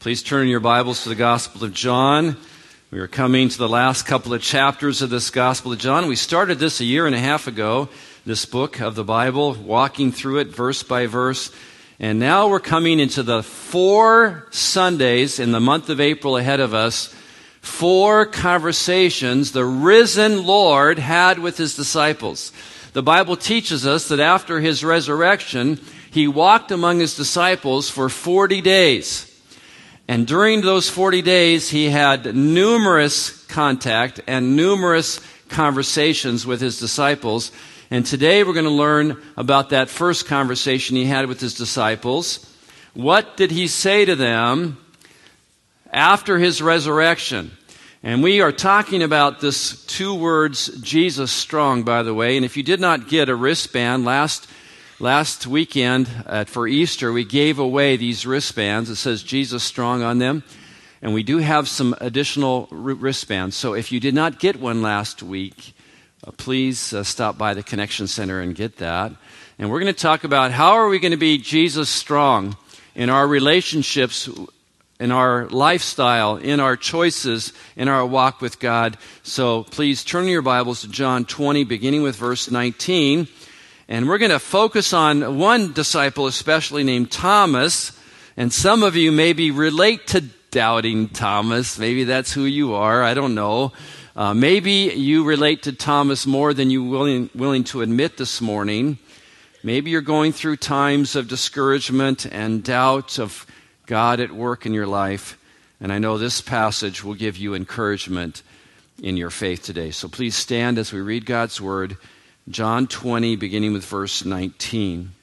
Please turn your Bibles to the Gospel of John. We are coming to the last couple of chapters of this Gospel of John. We started this a year and a half ago, this book of the Bible, walking through it verse by verse. And now we're coming into the 4 Sundays in the month of April ahead of us, 4 conversations the risen Lord had with his disciples. The Bible teaches us that after his resurrection, he walked among his disciples for 40 days. And during those 40 days, he had numerous contact and numerous conversations with his disciples. And today we're going to learn about that first conversation he had with his disciples. What did he say to them after his resurrection? And we are talking about this 2 words, Jesus strong, by the way. And if you did not get a wristband last weekend for Easter, we gave away these wristbands. It says Jesus strong on them. And we do have some additional wristbands. So if you did not get one last week, please stop by the Connection Center and get that. And we're going to talk about how are we going to be Jesus strong in our relationships, in our lifestyle, in our choices, in our walk with God. So please turn your Bibles to John 20, beginning with verse 19. And we're going to focus on one disciple especially named Thomas. And some of you maybe relate to doubting Thomas. Maybe that's who you are. I don't know. Maybe you relate to Thomas more than you're willing to admit this morning. Maybe you're going through times of discouragement and doubt of God at work in your life. And I know this passage will give you encouragement in your faith today. So please stand as we read God's Word. John 20, beginning with verse 19.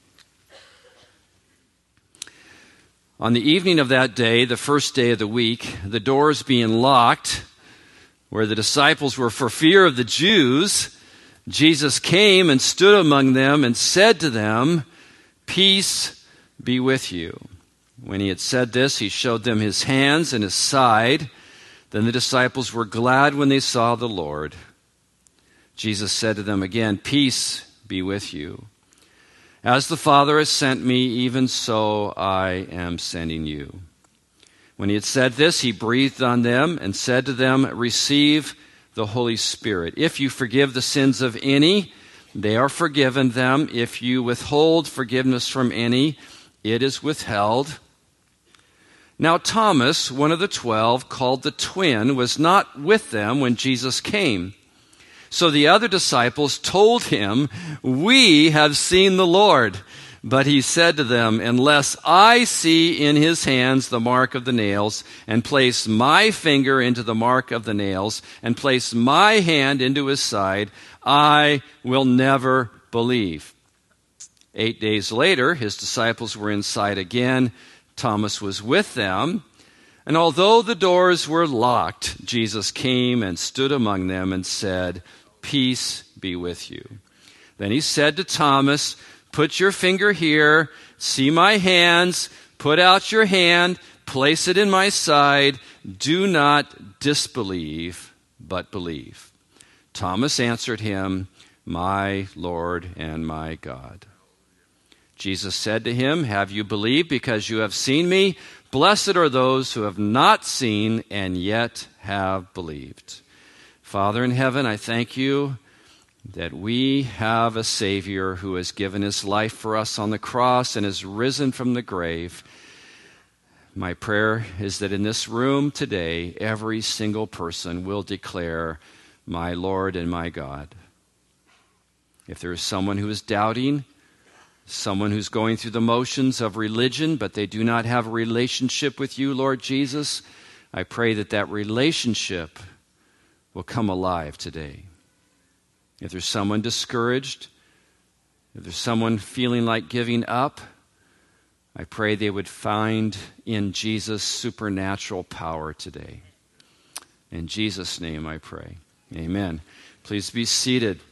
On the evening of that day, the first day of the week, the doors being locked, where the disciples were for fear of the Jews, Jesus came and stood among them and said to them, "Peace be with you." When he had said this, he showed them his hands and his side. Then the disciples were glad when they saw the Lord. Jesus said to them again, "Peace be with you. As the Father has sent me, even so I am sending you." When he had said this, he breathed on them and said to them, "Receive the Holy Spirit. If you forgive the sins of any, they are forgiven them. If you withhold forgiveness from any, it is withheld." Now Thomas, one of the 12, called the twin, was not with them when Jesus came. So the other disciples told him, "We have seen the Lord." But he said to them, "Unless I see in his hands the mark of the nails, and place my finger into the mark of the nails, and place my hand into his side, I will never believe." 8 days later, his disciples were inside again. Thomas was with them. And although the doors were locked, Jesus came and stood among them and said, "Peace be with you." Then he said to Thomas, "Put your finger here, see my hands, put out your hand, place it in my side. Do not disbelieve, but believe." Thomas answered him, "My Lord and my God." Jesus said to him, "Have you believed because you have seen me? Blessed are those who have not seen and yet have believed." Father in heaven, I thank you that we have a Savior who has given his life for us on the cross and has risen from the grave. My prayer is that in this room today, every single person will declare, "My Lord and my God." If there is someone who is doubting, someone who's going through the motions of religion, but they do not have a relationship with you, Lord Jesus, I pray that that relationship will come alive today. If there's someone discouraged, if there's someone feeling like giving up, I pray they would find in Jesus supernatural power today. In Jesus' name I pray. Amen. Please be seated.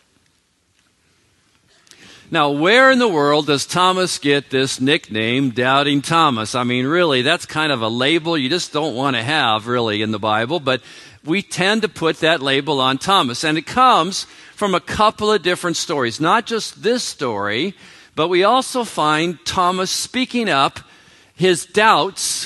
Now, where in the world does Thomas get this nickname, Doubting Thomas? I mean, really, that's kind of a label you just don't want to have, really, in the Bible. But we tend to put that label on Thomas. And it comes from a couple of different stories. Not just this story, but we also find Thomas speaking up his doubts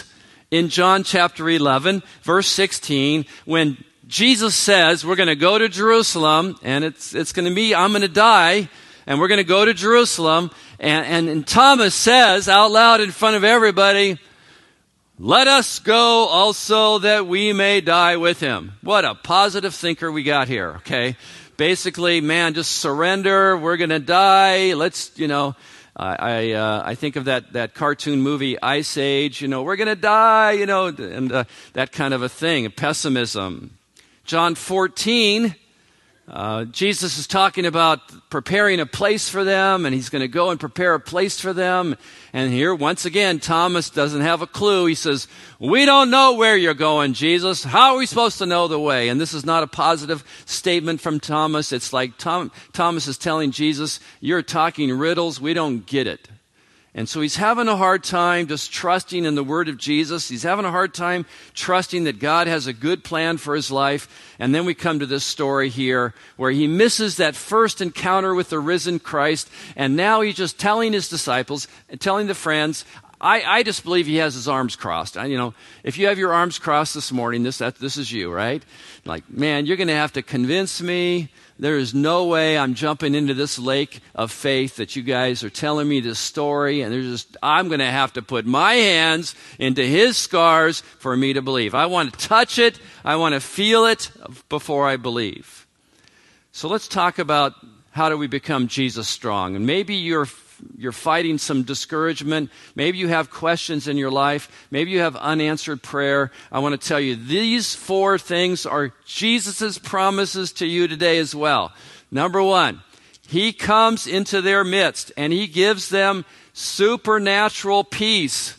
in John chapter 11, verse 16, when Jesus says we're going to go to Jerusalem, and it's going to be, I'm going to die, and we're going to go to Jerusalem, and Thomas says out loud in front of everybody, let us go also that we may die with him. What a positive thinker we got here, okay? Basically, man, just surrender, we're going to die, let's, I think of that cartoon movie, Ice Age, we're going to die, and that kind of a thing, pessimism. John 14, Jesus is talking about preparing a place for them, and he's going to go and prepare a place for them. And here, once again, Thomas doesn't have a clue. He says, we don't know where you're going, Jesus. How are we supposed to know the way? And this is not a positive statement from Thomas. It's like Thomas is telling Jesus, you're talking riddles. We don't get it. And so he's having a hard time just trusting in the word of Jesus. He's having a hard time trusting that God has a good plan for his life. And then we come to this story here where he misses that first encounter with the risen Christ. And now he's just telling his disciples, telling the friends, I just believe he has his arms crossed. If you have your arms crossed this morning, this is you, right? Like, man, you're going to have to convince me. There is no way I'm jumping into this lake of faith that you guys are telling me this story, and I'm going to have to put my hands into his scars for me to believe. I want to touch it. I want to feel it before I believe. So let's talk about how do we become Jesus strong. And maybe you're fighting some discouragement. Maybe you have questions in your life. Maybe you have unanswered prayer. I want to tell you, these 4 things are Jesus' promises to you today as well. Number 1, he comes into their midst and he gives them supernatural peace.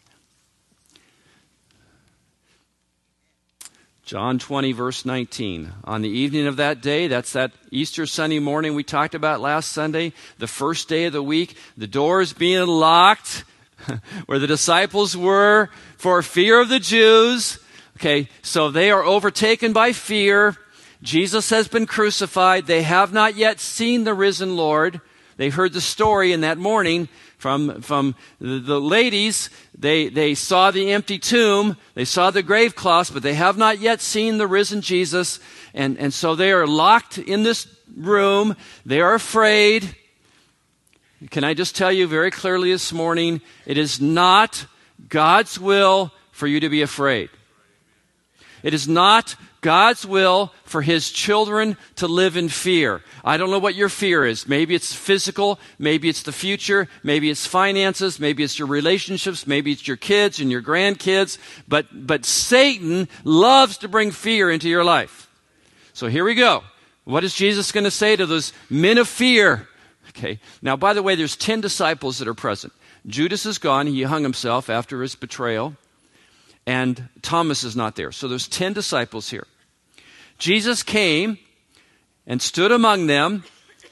John 20, verse 19. On the evening of that day, that's that Easter Sunday morning we talked about last Sunday, the first day of the week, the doors being locked where the disciples were for fear of the Jews. Okay, so they are overtaken by fear. Jesus has been crucified. They have not yet seen the risen Lord. They heard the story in that morning from the ladies. They saw the empty tomb. They saw the grave cloths, but they have not yet seen the risen Jesus. And so they are locked in this room. They are afraid. Can I just tell you very clearly this morning, it is not God's will for you to be afraid. It is not God's will for his children to live in fear. I don't know what your fear is. Maybe it's physical. Maybe it's the future. Maybe it's finances. Maybe it's your relationships. Maybe it's your kids and your grandkids. But Satan loves to bring fear into your life. So here we go. What is Jesus going to say to those men of fear? Okay. Now, by the way, there's 10 disciples that are present. Judas is gone. He hung himself after his betrayal. And Thomas is not there. So there's 10 disciples here. Jesus came and stood among them.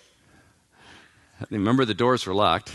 Remember, the doors were locked.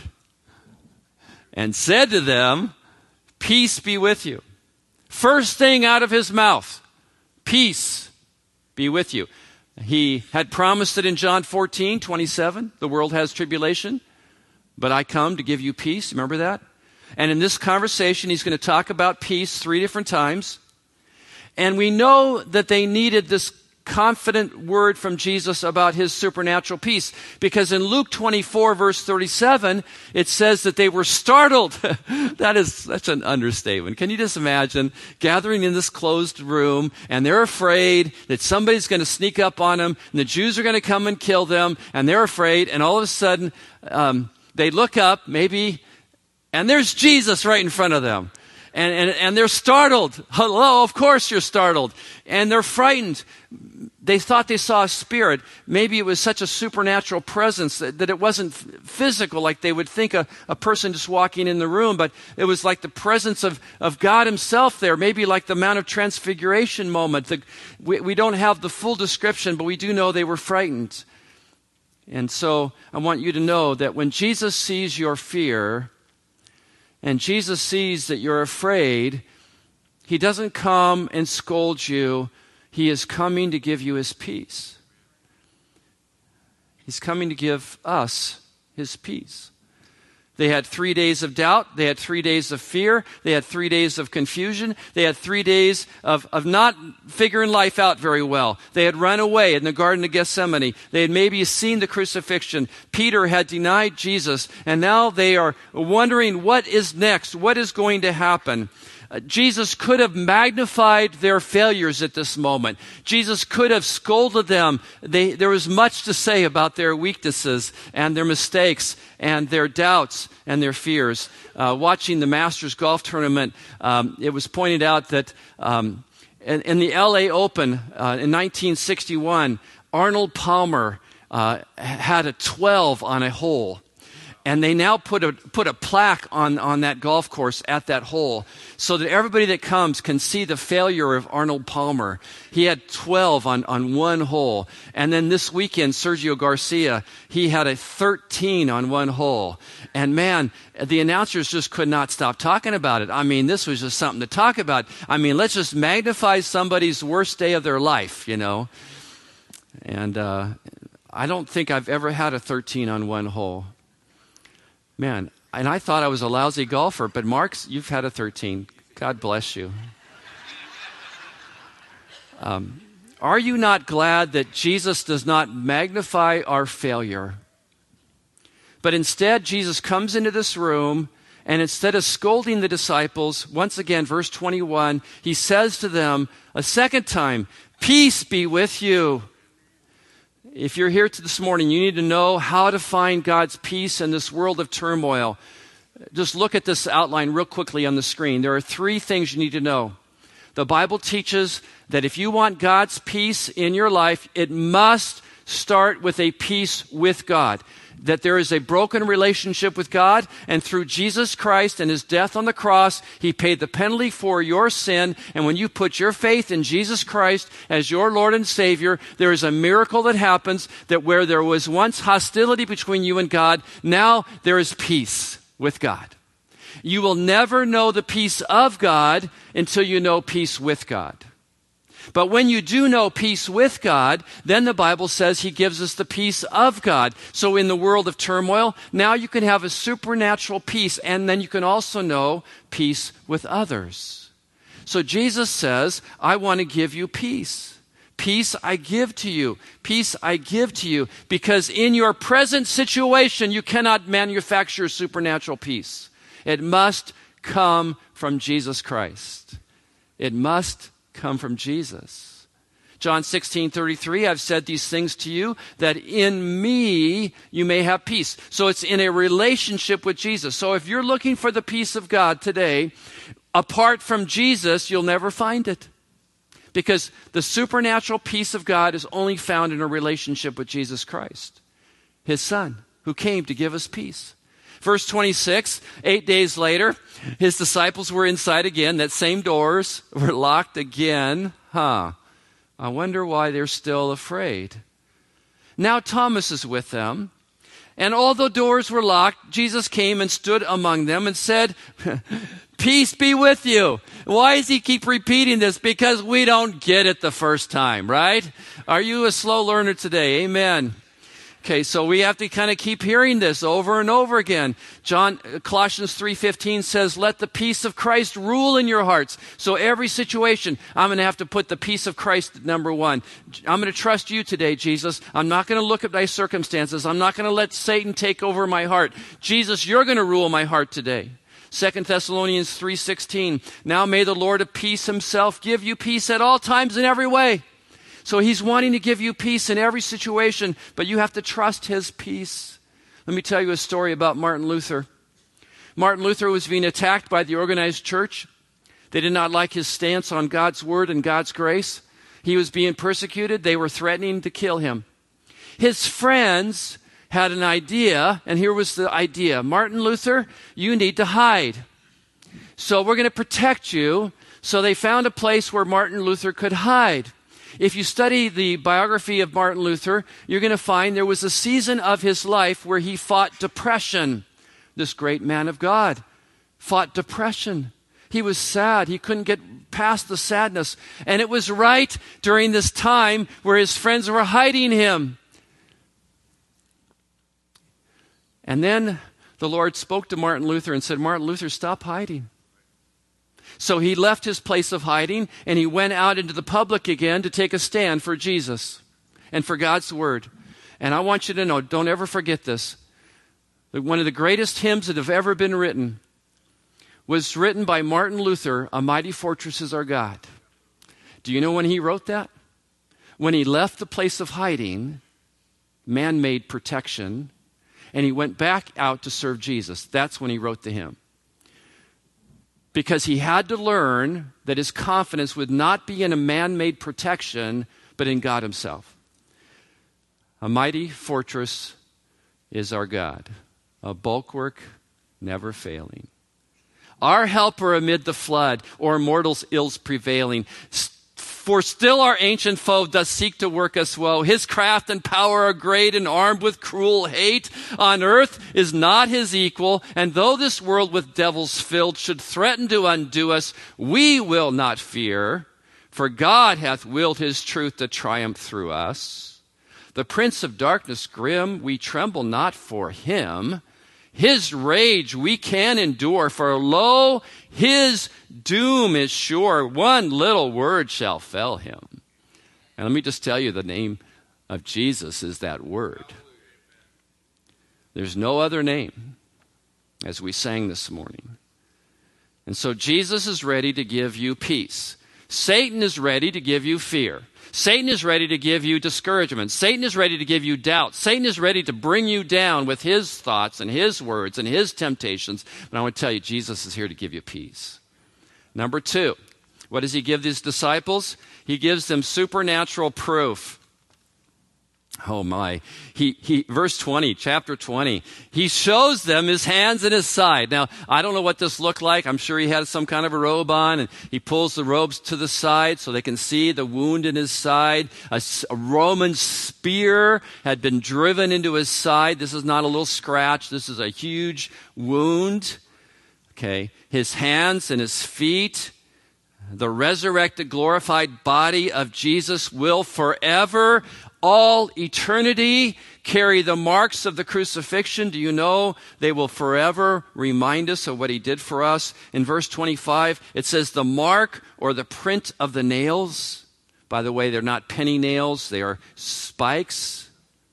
And said to them, peace be with you. First thing out of his mouth, peace be with you. He had promised it in John 14:27. The world has tribulation, but I come to give you peace. Remember that? And in this conversation, he's going to talk about peace 3 different times. And we know that they needed this confident word from Jesus about his supernatural peace. Because in Luke 24, verse 37, it says that they were startled. That's an understatement. Can you just imagine gathering in this closed room and they're afraid that somebody's going to sneak up on them and the Jews are going to come and kill them and they're afraid, and all of a sudden they look up maybe and there's Jesus right in front of them. And they're startled. Hello, of course you're startled. And they're frightened. They thought they saw a spirit. Maybe it was such a supernatural presence that it wasn't physical like they would think a person just walking in the room, but it was like the presence of God himself there, maybe like the Mount of Transfiguration moment. We don't have the full description, but we do know they were frightened. And so I want you to know that when Jesus sees your fear, and Jesus sees that you're afraid, he doesn't come and scold you. He is coming to give you his peace. He's coming to give us his peace. They had 3 days of doubt. They had 3 days of fear. They had 3 days of confusion. They had 3 days of not figuring life out very well. They had run away in the Garden of Gethsemane. They had maybe seen the crucifixion. Peter had denied Jesus, and now they are wondering what is next, what is going to happen. Jesus could have magnified their failures at this moment. Jesus could have scolded them. There was much to say about their weaknesses and their mistakes and their doubts and their fears. Watching the Masters golf tournament, it was pointed out that in the LA Open in 1961, Arnold Palmer had a 12 on a hole. And they now put a plaque on that golf course at that hole so that everybody that comes can see the failure of Arnold Palmer. He had 12 on one hole. And then this weekend, Sergio Garcia, he had a 13 on one hole. And man, the announcers just could not stop talking about it. I mean, this was just something to talk about. I mean, let's just magnify somebody's worst day of their life, you know. And I don't think I've ever had a 13 on one hole. Man, and I thought I was a lousy golfer, but Mark's, you've had a 13. God bless you. Are you not glad that Jesus does not magnify our failure? But instead, Jesus comes into this room, and instead of scolding the disciples, once again, verse 21, he says to them a second time, "Peace be with you." If you're here this morning, you need to know how to find God's peace in this world of turmoil. Just look at this outline real quickly on the screen. There are 3 things you need to know. The Bible teaches that if you want God's peace in your life, it must start with a peace with God. That there is a broken relationship with God, and through Jesus Christ and his death on the cross, he paid the penalty for your sin. And when you put your faith in Jesus Christ as your Lord and Savior, there is a miracle that happens, that where there was once hostility between you and God, now there is peace with God. You will never know the peace of God until you know peace with God. But when you do know peace with God, then the Bible says he gives us the peace of God. So in the world of turmoil, now you can have a supernatural peace, and then you can also know peace with others. So Jesus says, I want to give you peace. Peace I give to you. Peace I give to you. Because in your present situation, you cannot manufacture supernatural peace. It must come from Jesus Christ. It must come from Jesus. John 16:33, I've said these things to you that in me you may have peace. So it's in a relationship with Jesus. So if you're looking for the peace of God today, apart from Jesus, you'll never find it. Because the supernatural peace of God is only found in a relationship with Jesus Christ, his Son, who came to give us peace. Verse 26, 8 days later, his disciples were inside again. That same doors were locked again. I wonder why they're still afraid. Now Thomas is with them. And although doors were locked, Jesus came and stood among them and said, "Peace be with you." Why does he keep repeating this? Because we don't get it the first time, right? Are you a slow learner today? Amen. Okay, so we have to kind of keep hearing this over and over again. Colossians 3:15 says, let the peace of Christ rule in your hearts. So every situation, I'm going to have to put the peace of Christ at number one. I'm going to trust you today, Jesus. I'm not going to look at my circumstances. I'm not going to let Satan take over my heart. Jesus, you're going to rule my heart today. 2 Thessalonians 3:16, now may the Lord of peace himself give you peace at all times in every way. So he's wanting to give you peace in every situation, but you have to trust his peace. Let me tell you a story about Martin Luther. Martin Luther was being attacked by the organized church. They did not like his stance on God's word and God's grace. He was being persecuted. They were threatening to kill him. His friends had an idea, and here was the idea. Martin Luther, you need to hide. So we're going to protect you. So they found a place where Martin Luther could hide. If you study the biography of Martin Luther, you're going to find there was a season of his life where he fought depression. This great man of God fought depression. He was sad. He couldn't get past the sadness. And it was right during this time where his friends were hiding him. And then the Lord spoke to Martin Luther and said, Martin Luther, stop hiding. So he left his place of hiding and he went out into the public again to take a stand for Jesus and for God's word. And I want you to know, don't ever forget this. That one of the greatest hymns that have ever been written was written by Martin Luther, A Mighty Fortress is Our God. Do you know when he wrote that? When he left the place of hiding, man-made protection, and he went back out to serve Jesus. That's when he wrote the hymn. Because he had to learn that his confidence would not be in a man-made protection, but in God himself. A mighty fortress is our God, a bulwark never failing. Our helper amid the flood, or mortals' ills prevailing. For still our ancient foe does seek to work us woe. His craft and power are great and armed with cruel hate. On earth is not his equal, and though this world with devils filled should threaten to undo us, we will not fear, for God hath willed his truth to triumph through us. The prince of darkness grim, we tremble not for him. His rage we can endure, for lo, his doom is sure. One little word shall fell him. And let me just tell you, the name of Jesus is that word. There's no other name, as we sang this morning. And so Jesus is ready to give you peace. Satan is ready to give you fear. Satan is ready to give you discouragement. Satan is ready to give you doubt. Satan is ready to bring you down with his thoughts and his words and his temptations. But I want to tell you, Jesus is here to give you peace. Number 2, what does he give these disciples? He gives them supernatural proof. Oh my. Verse 20, chapter 20, he shows them his hands and his side. Now, I don't know what this looked like. I'm sure he had some kind of a robe on, and he pulls the robes to the side so they can see the wound in his side. A Roman spear had been driven into his side. This is not a little scratch. This is a huge wound. Okay. His hands and his feet. The resurrected, glorified body of Jesus will forever, all eternity, carry the marks of the crucifixion. Do you know they will forever remind us of what he did for us? In verse 25, it says the mark or the print of the nails. By the way, they're not penny nails. They are spikes.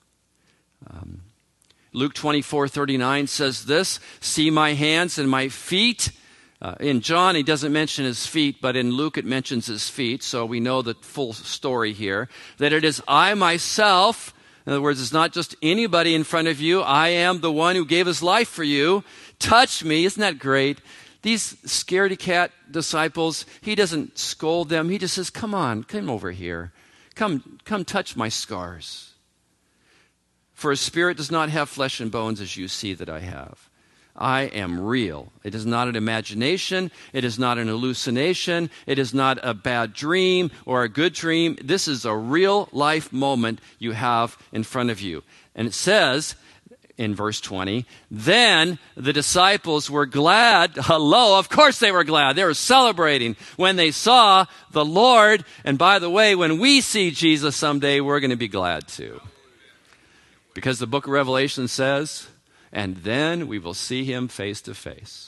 Luke 24:39 says this, see my hands and my feet. In John, he doesn't mention his feet, but in Luke it mentions his feet, so we know the full story here. That it is I myself, in other words, it's not just anybody in front of you. I am the one who gave his life for you. Touch me. Isn't that great? These scaredy cat disciples, he doesn't scold them. He just says, come on, come over here. Come touch my scars. For a spirit does not have flesh and bones as you see that I have. I am real. It is not an imagination. It is not an hallucination. It is not a bad dream or a good dream. This is a real life moment you have in front of you. And it says in verse 20, then the disciples were glad. Hello, of course they were glad. They were celebrating when they saw the Lord. And by the way, when we see Jesus someday, we're going to be glad too. Because the book of Revelation says, and then we will see him face to face.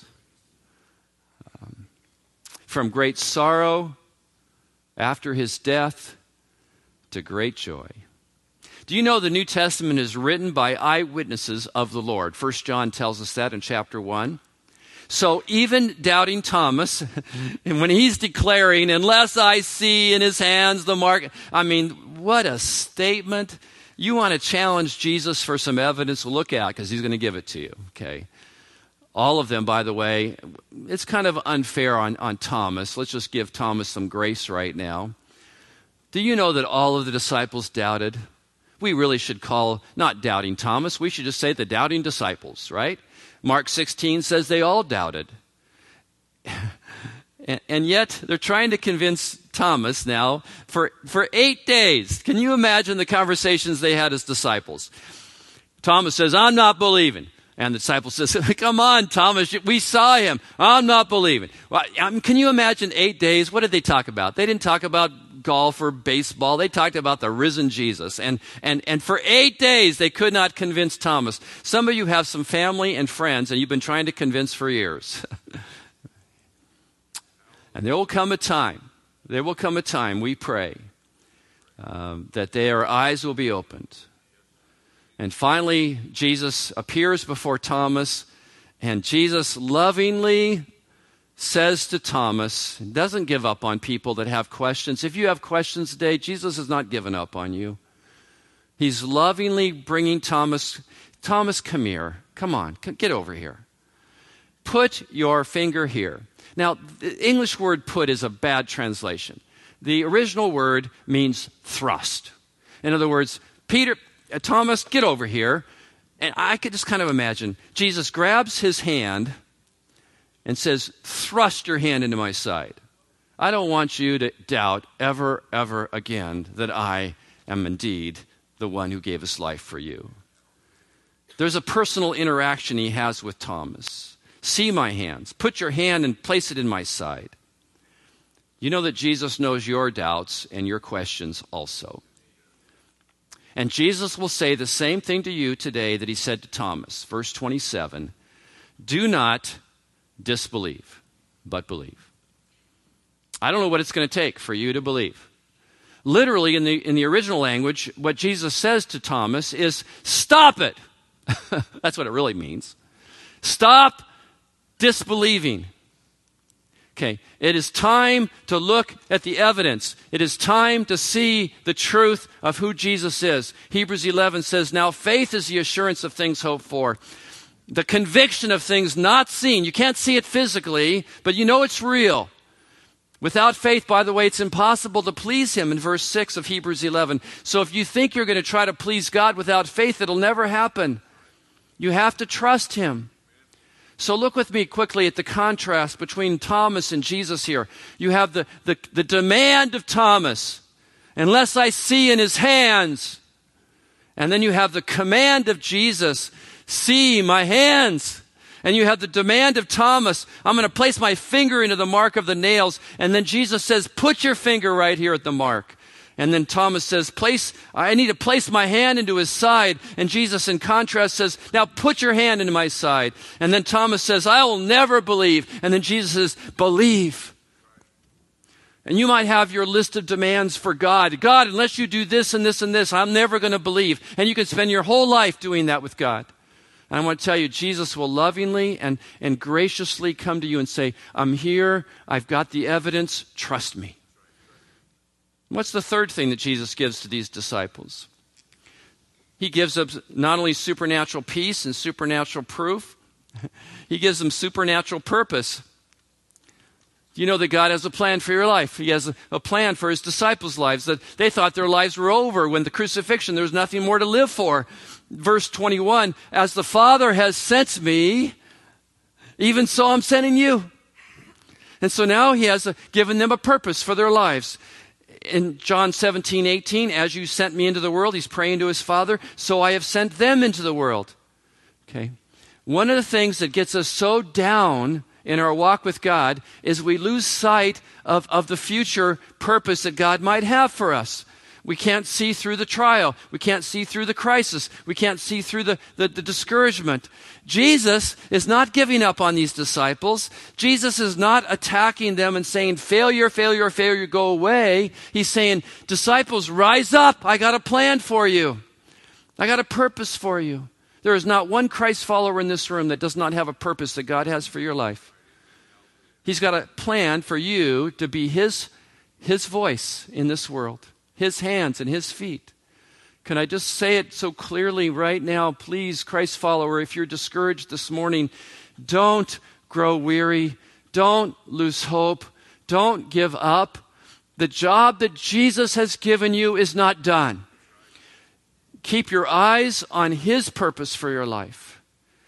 From great sorrow after his death to great joy. Do you know the New Testament is written by eyewitnesses of the Lord? 1 John tells us that in chapter 1. So even doubting Thomas, and when he's declaring, unless I see in his hands the mark, I mean, what a statement. You want to challenge Jesus for some evidence to look at because he's going to give it to you, okay? All of them, by the way, it's kind of unfair on Thomas. Let's just give Thomas some grace right now. Do you know that all of the disciples doubted? We really should call not doubting Thomas. We should just say the doubting disciples, right? Mark 16 says they all doubted. And yet they're trying to convince Thomas now for 8 days. Can you imagine the conversations they had as disciples? Thomas says, I'm not believing. And the disciple says, come on, Thomas, we saw him. I'm not believing. Well, can you imagine 8 days? What did they talk about? They didn't talk about golf or baseball. They talked about the risen Jesus. And for 8 days, they could not convince Thomas. Some of you have some family and friends, and you've been trying to convince for years. And there will come a time, we pray, that their eyes will be opened. And finally, Jesus appears before Thomas, and Jesus lovingly says to Thomas, doesn't give up on people that have questions. If you have questions today, Jesus has not given up on you. He's lovingly bringing Thomas, come here. Come on, get over here. Put your finger here. Now, the English word put is a bad translation. The original word means thrust. In other words, Thomas, get over here. And I could just kind of imagine Jesus grabs his hand and says, thrust your hand into my side. I don't want you to doubt ever, ever again that I am indeed the one who gave his life for you. There's a personal interaction he has with Thomas. See my hands. Put your hand and place it in my side. You know that Jesus knows your doubts and your questions also. And Jesus will say the same thing to you today that he said to Thomas. Verse 27, do not disbelieve, but believe. I don't know what it's going to take for you to believe. Literally, in the original language, what Jesus says to Thomas is, stop it. That's what it really means. Stop disbelieving. Okay, it is time to look at the evidence. It is time to see the truth of who Jesus is. Hebrews 11 says, now faith is the assurance of things hoped for, the conviction of things not seen. You can't see it physically, but you know it's real. Without faith, by the way, it's impossible to please him in verse 6 of Hebrews 11. So if you think you're going to try to please God without faith, it'll never happen. You have to trust him. So look with me quickly at the contrast between Thomas and Jesus here. You have the demand of Thomas, unless I see in his hands. And then you have the command of Jesus, see my hands. And you have the demand of Thomas, I'm going to place my finger into the mark of the nails. And then Jesus says, put your finger right here at the mark. And then Thomas says, I need to place my hand into his side. And Jesus, in contrast, says, now put your hand into my side. And then Thomas says, I will never believe. And then Jesus says, believe. And you might have your list of demands for God. God, unless you do this and this and this, I'm never going to believe. And you can spend your whole life doing that with God. And I want to tell you, Jesus will lovingly and graciously come to you and say, I'm here. I've got the evidence. Trust me. What's the third thing that Jesus gives to these disciples? He gives them not only supernatural peace and supernatural proof, he gives them supernatural purpose. You know that God has a plan for your life. He has a plan for his disciples' lives, that they thought their lives were over when the crucifixion, there was nothing more to live for. Verse 21, as the Father has sent me, even so I'm sending you. And so now he has given them a purpose for their lives. In John 17:18, as you sent me into the world, he's praying to his Father, so I have sent them into the world. Okay. One of the things that gets us so down in our walk with God is we lose sight of the future purpose that God might have for us. We can't see through the trial. We can't see through the crisis. We can't see through the discouragement. Jesus is not giving up on these disciples. Jesus is not attacking them and saying, failure, failure, failure, go away. He's saying, disciples, rise up. I got a plan for you. I got a purpose for you. There is not one Christ follower in this room that does not have a purpose that God has for your life. He's got a plan for you to be his voice in this world. His hands and his feet. Can I just say it so clearly right now? Please, Christ follower, if you're discouraged this morning, don't grow weary. Don't lose hope. Don't give up. The job that Jesus has given you is not done. Keep your eyes on his purpose for your life,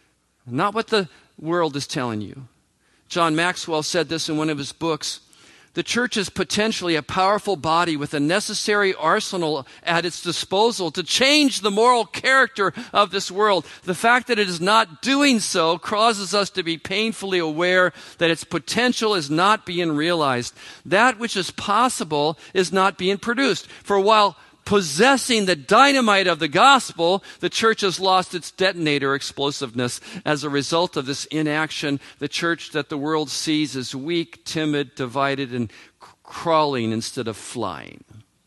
not what the world is telling you. John Maxwell said this in one of his books. The church is potentially a powerful body with a necessary arsenal at its disposal to change the moral character of this world. The fact that it is not doing so causes us to be painfully aware that its potential is not being realized. That which is possible is not being produced. For while possessing the dynamite of the gospel, the church has lost its detonator explosiveness. As a result of this inaction, the church that the world sees is weak, timid, divided, and crawling instead of flying.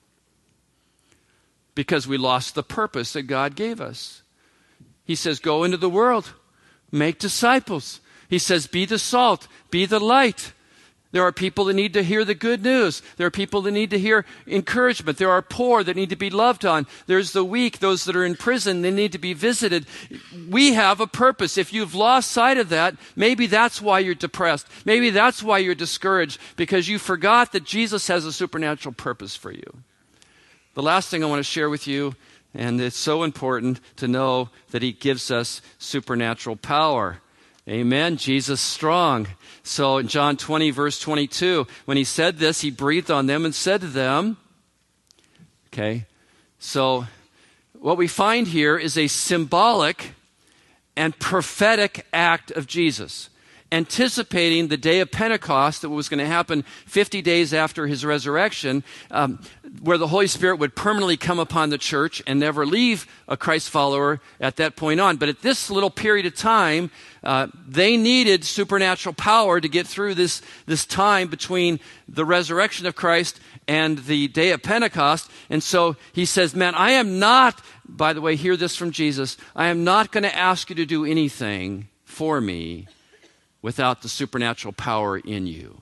Because we lost the purpose that God gave us. He says, go into the world, make disciples. He says, be the salt, be the light. There are people that need to hear the good news. There are people that need to hear encouragement. There are poor that need to be loved on. There's the weak, those that are in prison, they need to be visited. We have a purpose. If you've lost sight of that, maybe that's why you're depressed. Maybe that's why you're discouraged, because you forgot that Jesus has a supernatural purpose for you. The last thing I want to share with you, and it's so important to know that he gives us supernatural power. Amen. Jesus strong. So in John 20, verse 22, when he said this, he breathed on them and said to them, okay, so what we find here is a symbolic and prophetic act of Jesus, anticipating the day of Pentecost that was going to happen 50 days after his resurrection, where the Holy Spirit would permanently come upon the church and never leave a Christ follower at that point on. But at this little period of time, they needed supernatural power to get through this time between the resurrection of Christ and the day of Pentecost. And so he says, man, I am not, by the way, hear this from Jesus, I am not going to ask you to do anything for me without the supernatural power in you.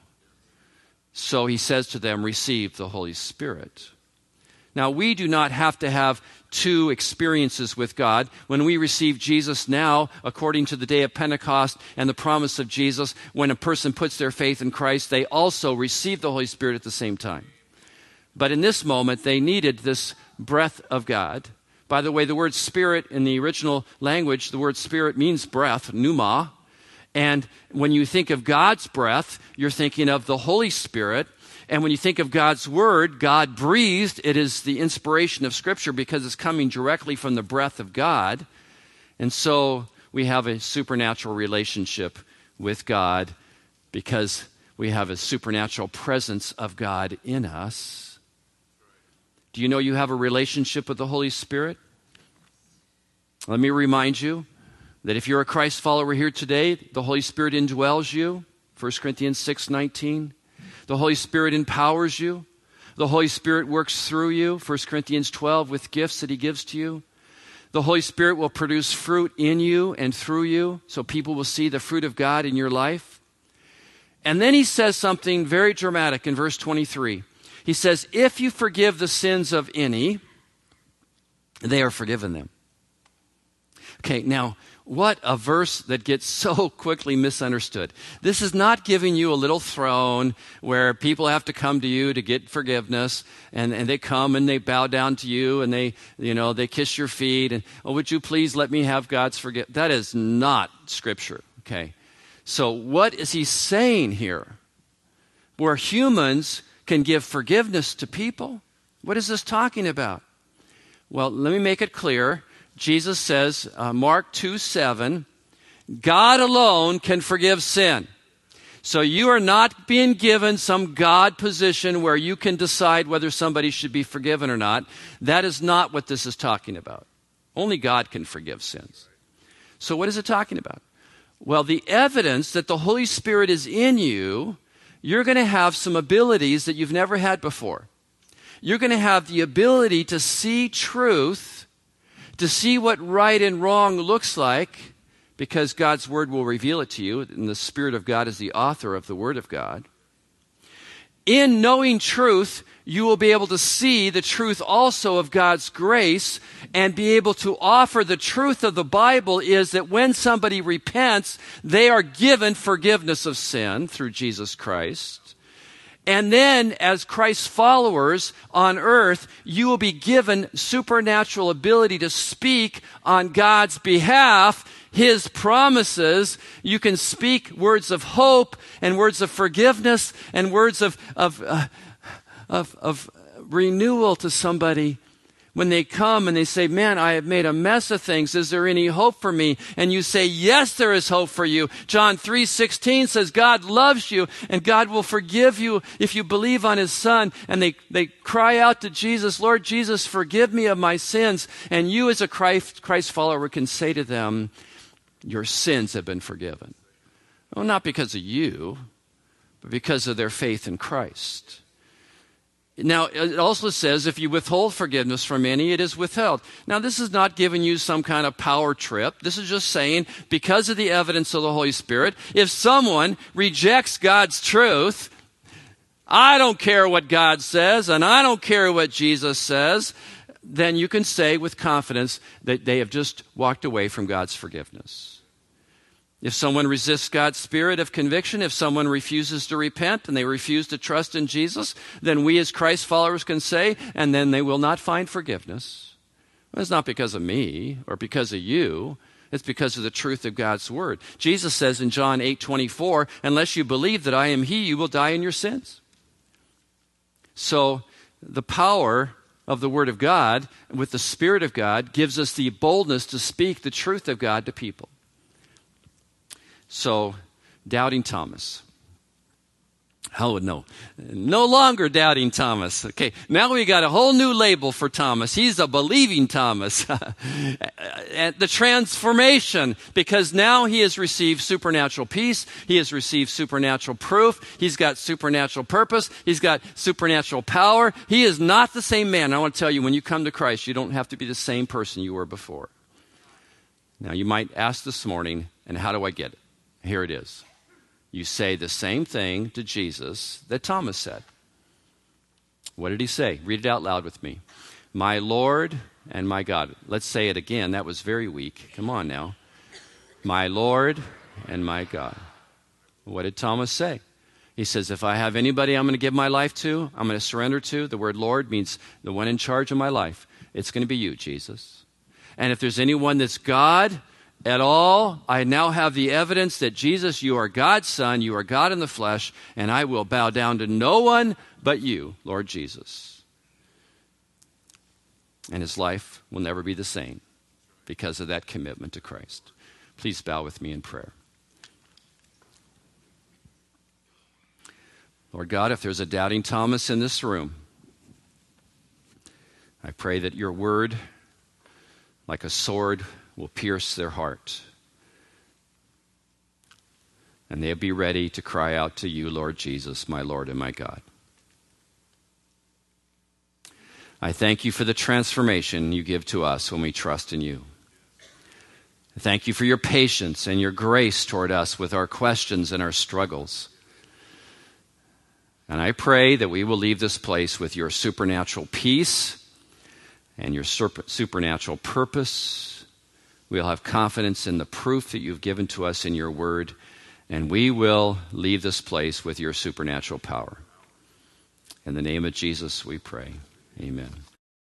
So he says to them, receive the Holy Spirit. Now, we do not have to have two experiences with God. When we receive Jesus now, according to the day of Pentecost and the promise of Jesus, when a person puts their faith in Christ, they also receive the Holy Spirit at the same time. But in this moment, they needed this breath of God. By the way, the word spirit in the original language, the word spirit means breath, pneuma. And when you think of God's breath, you're thinking of the Holy Spirit. And when you think of God's word, God breathed. It is the inspiration of Scripture because it's coming directly from the breath of God. And so we have a supernatural relationship with God because we have a supernatural presence of God in us. Do you know you have a relationship with the Holy Spirit? Let me remind you that if you're a Christ follower here today, the Holy Spirit indwells you, 1 Corinthians 6:19. The Holy Spirit empowers you. The Holy Spirit works through you, 1 Corinthians 12, with gifts that he gives to you. The Holy Spirit will produce fruit in you and through you, so people will see the fruit of God in your life. And then he says something very dramatic in verse 23. He says, if you forgive the sins of any, they are forgiven them. Okay, now, what a verse that gets so quickly misunderstood. This is not giving you a little throne where people have to come to you to get forgiveness, and they come and they bow down to you and they kiss your feet and, oh, would you please let me have God's forgiveness? That is not Scripture, okay? So what is he saying here? Where humans can give forgiveness to people? What is this talking about? Well, let me make it clear. Jesus says, Mark 2:7, God alone can forgive sin. So you are not being given some God position where you can decide whether somebody should be forgiven or not. That is not what this is talking about. Only God can forgive sins. So what is it talking about? Well, the evidence that the Holy Spirit is in you, you're going to have some abilities that you've never had before. You're going to have the ability to see truth, to see what right and wrong looks like, because God's Word will reveal it to you, and the Spirit of God is the author of the Word of God. In knowing truth, you will be able to see the truth also of God's grace and be able to offer the truth of the Bible is that when somebody repents, they are given forgiveness of sin through Jesus Christ. And then, as Christ's followers on earth, you will be given supernatural ability to speak on God's behalf, His promises. You can speak words of hope and words of forgiveness and words of renewal to somebody. When they come and they say, man, I have made a mess of things. Is there any hope for me? And you say, yes, there is hope for you. John 3:16 says God loves you and God will forgive you if you believe on His Son. And they cry out to Jesus, Lord Jesus, forgive me of my sins. And you as a Christ follower can say to them, your sins have been forgiven. Well, not because of you, but because of their faith in Christ. Now, it also says if you withhold forgiveness from any, it is withheld. Now, this is not giving you some kind of power trip. This is just saying, because of the evidence of the Holy Spirit, if someone rejects God's truth, I don't care what God says, and I don't care what Jesus says, then you can say with confidence that they have just walked away from God's forgiveness. If someone resists God's spirit of conviction, if someone refuses to repent and they refuse to trust in Jesus, then we as Christ followers can say, and then they will not find forgiveness. Well, it's not because of me or because of you. It's because of the truth of God's word. Jesus says in John 8:24, unless you believe that I am He, you will die in your sins. So the power of the word of God with the Spirit of God gives us the boldness to speak the truth of God to people. So, doubting Thomas. Oh, no. No longer doubting Thomas. Okay, now we got a whole new label for Thomas. He's a believing Thomas. And the transformation, because now he has received supernatural peace. He has received supernatural proof. He's got supernatural purpose. He's got supernatural power. He is not the same man. I want to tell you, when you come to Christ, you don't have to be the same person you were before. Now, you might ask this morning, and how do I get it? Here it is. You say the same thing to Jesus that Thomas said. What did he say? Read it out loud with me. My Lord and my God. Let's say it again. That was very weak. Come on now. My Lord and my God. What did Thomas say? He says, if I have anybody I'm going to give my life to, I'm going to surrender to, the word Lord means the one in charge of my life. It's going to be you, Jesus. And if there's anyone that's God at all, I now have the evidence that Jesus, you are God's Son, you are God in the flesh, and I will bow down to no one but you, Lord Jesus. And his life will never be the same because of that commitment to Christ. Please bow with me in prayer. Lord God, if there's a doubting Thomas in this room, I pray that your word, like a sword, will pierce their heart. And they'll be ready to cry out to you, Lord Jesus, my Lord and my God. I thank you for the transformation you give to us when we trust in you. I thank you for your patience and your grace toward us with our questions and our struggles. And I pray that we will leave this place with your supernatural peace and your supernatural purpose. We'll have confidence in the proof that you've given to us in your word, and we will leave this place with your supernatural power. In the name of Jesus, we pray. Amen.